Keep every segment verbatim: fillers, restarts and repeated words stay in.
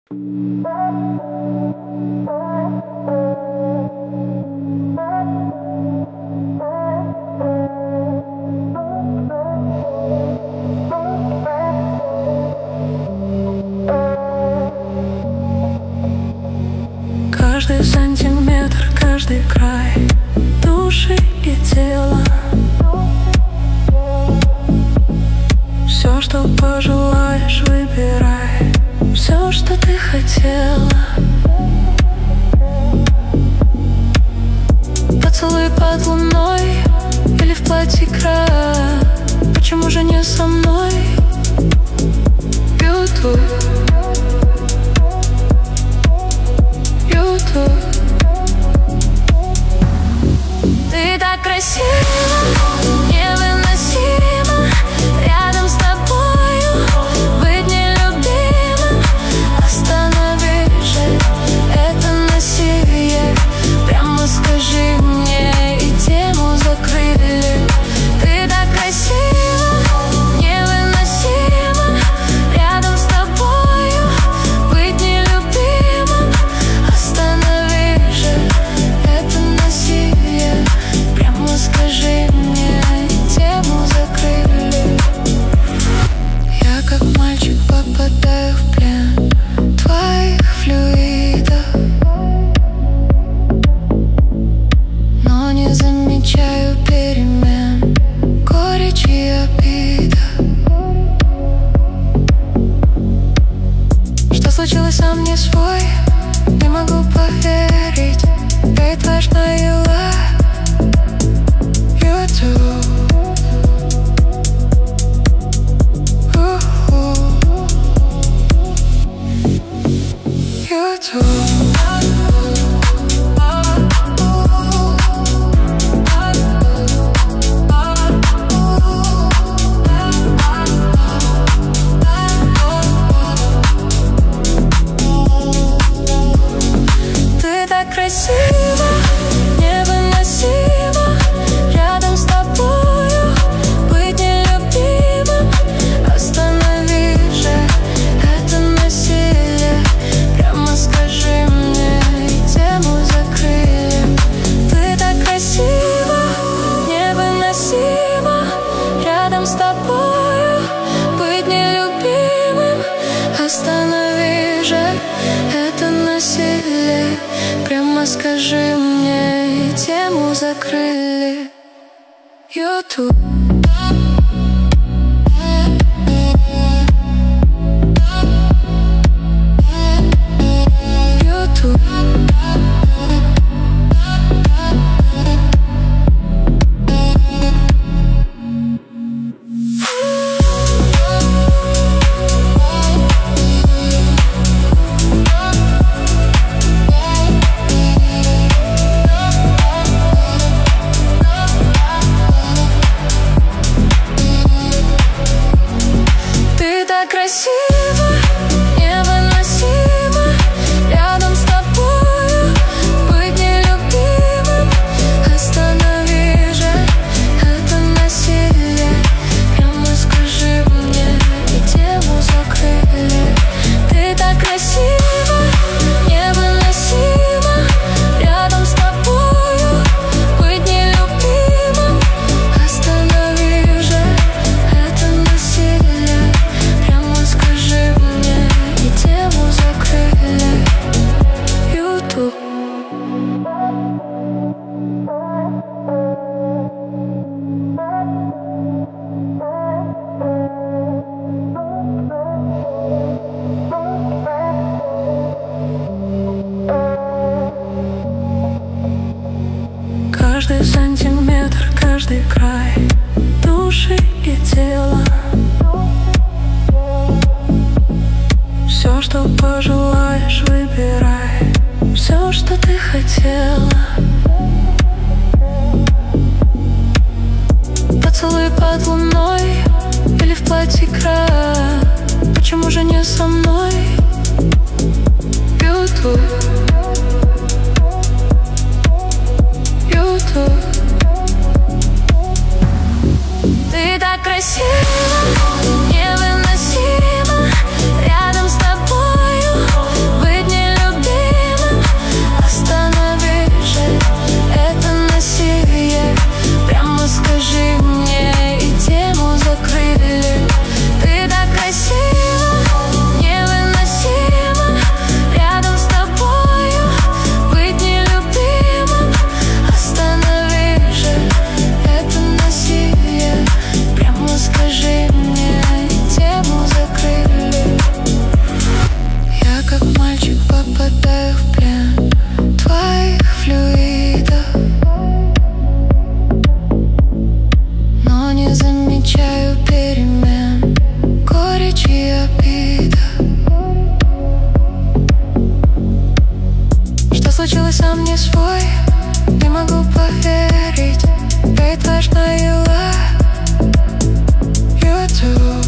Каждый сантиметр, каждый край души и тела. Все, что пожелаешь, выбирай. Все, что ты хотела. Поцелуй под луной или в платье края. Почему же не со мной? YouTube, YouTube. Ты так красива, невыносимо. Рядом с тобою быть нелюбимым. Останови же это насилие. Прямо скажи мне, и тему закрыли. Ты так красива, невыносимо. Рядом с тобою быть нелюбимым. Останови же это насилие. Прямо скажи мне, и тему закрыли. Я как мальчик попадаю в плен твоих флюидов, но не замечаю перемен, горечь и обида. Что случилось, сам не свой, не могу поверить. Ты твоя шнаила. YouTube, YouTube. Ты так красива, невыносимо. Рядом с тобою быть нелюбимым. Останови же это насилие. Прямо скажи мне, и тему закрыли. Ты так красива, невыносимо. Рядом с тобою быть нелюбимым. Останови же это насилие. Прямо скажи мне, и тему закрыли. YouTube. YouTube. Ты так красива, невыносимо. Рядом с тобою быть нелюбимым. Останови же это насилие. Прямо скажи мне, и тему закрыли. Ты так красива, невыносимо. Рядом с тобою быть нелюбимым. Останови же это насилие. Прямо скажи мне, и тему закрыли. YouTube. Каждый сантиметр, каждый край души и тела. Все, что пожелаешь, выбирай. Все, что ты хотела. Поцелуй под луной или в платье края. Почему же не со мной? YouTube, YouTube. Ты так красива, невыносимо. Рядом с тобою попадаю в плен твоих флюидов, но не замечаю перемен, горечь и обида. Что случилось, сам не свой, не могу поверить. Ведь важная YouTube.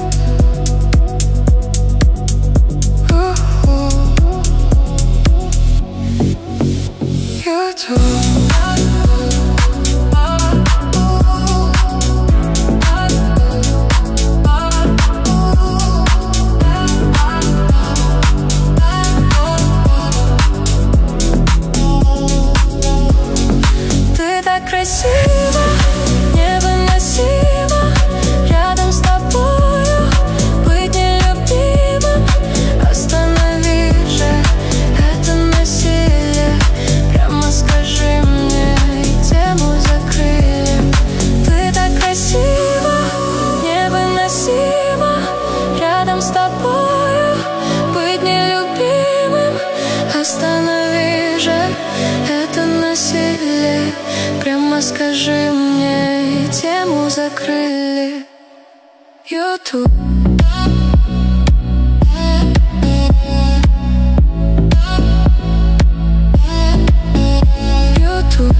Ты так красива, невыносимо рядом с тобою быть нелюбимым. Останови же это насилие, прямо скажи мне, и тему закрыли. Ты так красива, невыносимо рядом с тобою быть нелюбимым. Останови же это насилие, прямо скажи мне, и тему закрыли. YouTube. YouTube.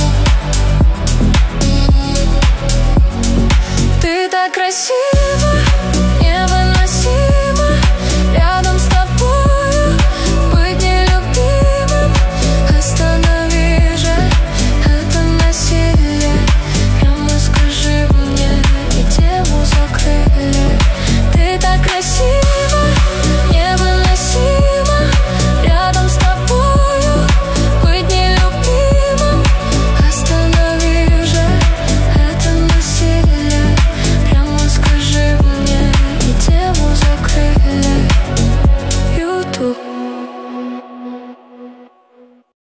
Ты так красива,